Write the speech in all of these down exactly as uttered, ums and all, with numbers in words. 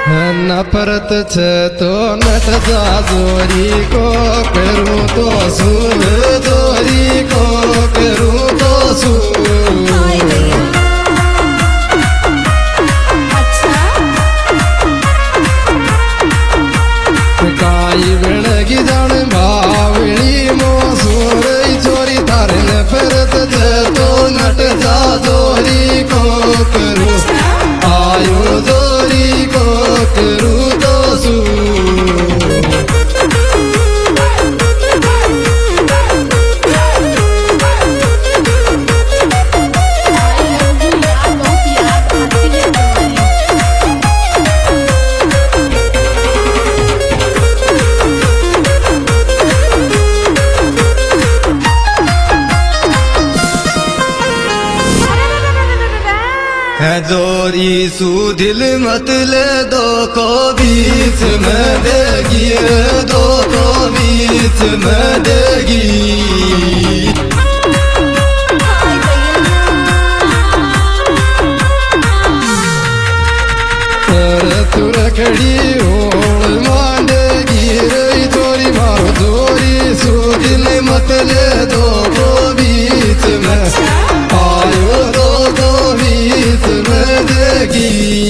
नफरत छे तो नट जा जोरी को करूं तो सुन जोरी को करूं तो सुन काई बेड़गी जान बावली मो सोरई चोरी तारे नफरत छे तो नट जा जोरी को करूं आयो जोरी को करूं तो जोरी सू दिल मत ले दो को बीच में देगी दो को बीच में देगी तू रखड़ी होड़ मांडेगी रही जोरी मारो जोरी सू दिल मत ले दो को बीच में आयो दो को बीच में देगी।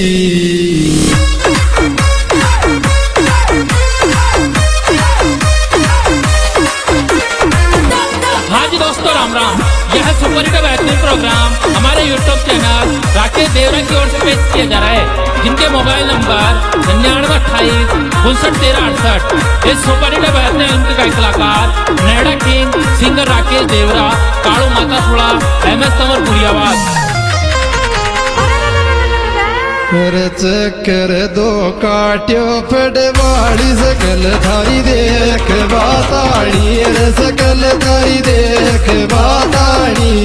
हाँ जी दोस्तों, राम राम। यह सुपर हिट बेहतरीन प्रोग्राम हमारे यूट्यूब चैनल राकेश देवरा की ओर से पेश किया जा रहा है, जिनके मोबाइल नंबर निन्यानवे अट्ठाईस उनसठ तेरह अड़सठ। इस सुपर हिट बेहतरीन फिल्म के कलाकार नेड़ा किंग, सिंगर राकेश देवरा, कालू माता थोड़ा, एम एस तंवर पुरियावाद। मेरे चक्कर दो काट्यो फटवाड़ी सकल थारी देख बाताड़ी रे सकल थारी देख बाताड़ी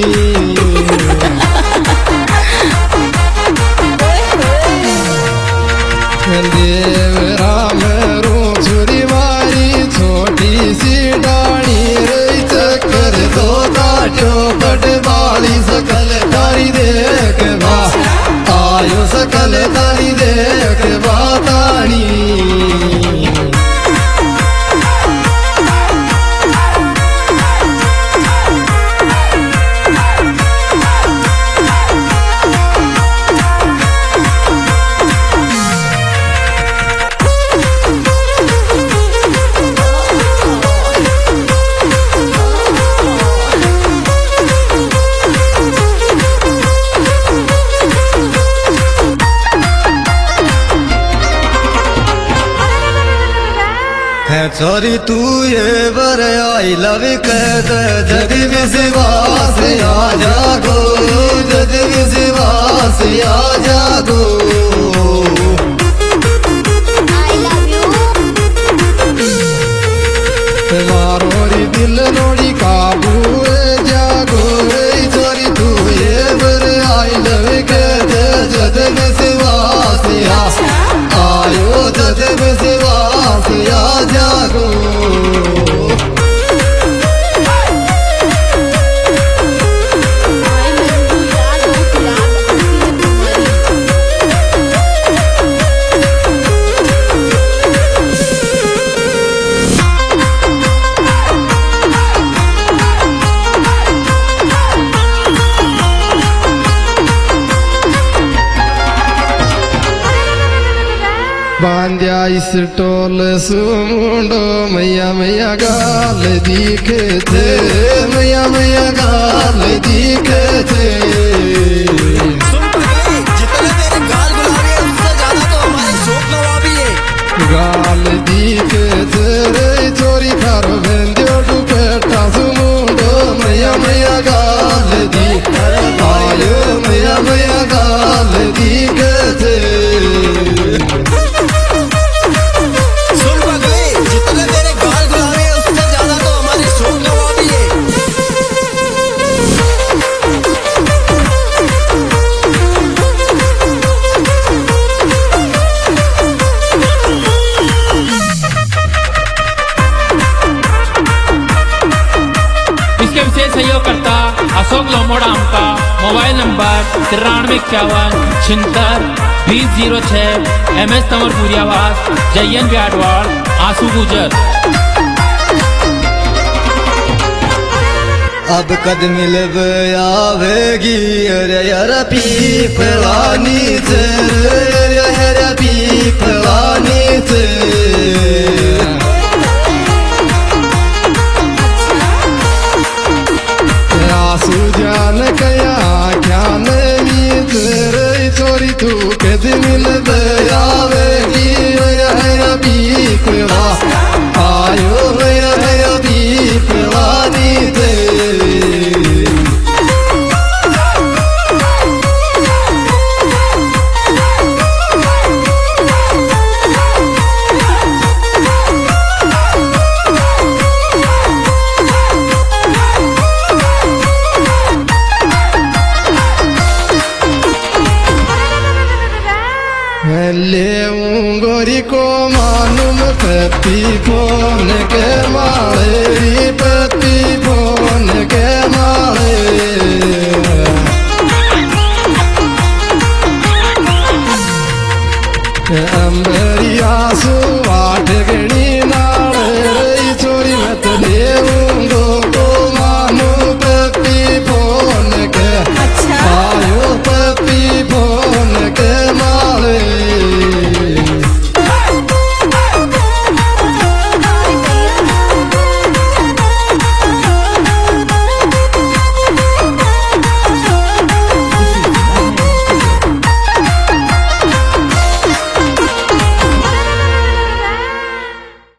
देव राम रो छुरी मारी छोटी सी डाणी रे चक्कर दो काट्यो फटवाड़ी सकल थारी देख बा आयो सकल तारी देख बाताड़ी छोरी तू ये बर आई लव कह जग विश्वास आ जागो जग विश्वास आ जागो मारो री दिल नोड़ी काबू जागो रे छोरी तू ये बर आई लव कह जग विश्वास आ आयो जग विश्वास आ जागो बांध्या इस टोल सुमुंडो मैया मैया गाल दिखे थे मैया मैया गाल दिखे थे जितने तेरे गाल गुलाबी है उससे ज्यादा तो हमारे शोक नवाबी है। गाल दिखे थे रे चोरी खारो बेंदियो दुपट्टा सुमुंडो मैया मैया गाल दिखे आयो मैया मैया गाल दिखे थे तिरानवे इक्यावन छिहत्तर बीस जीरो छः। एम एस तंवरपुरी आवास, जयन ब्याडवाड़, आंसू गुजर। अब कद मिलब आवेगी अरे यार पीपलानी से, यार पीपलानी से। आंसू जान कया क्या नहीं तेरे चोरी तू कद मिलब आवेगी यार पीपला आयो यार पीपलानी से। ले गोरी को मालूम पति फोन के मारे, पति फोन के मारे। अंबरिया सु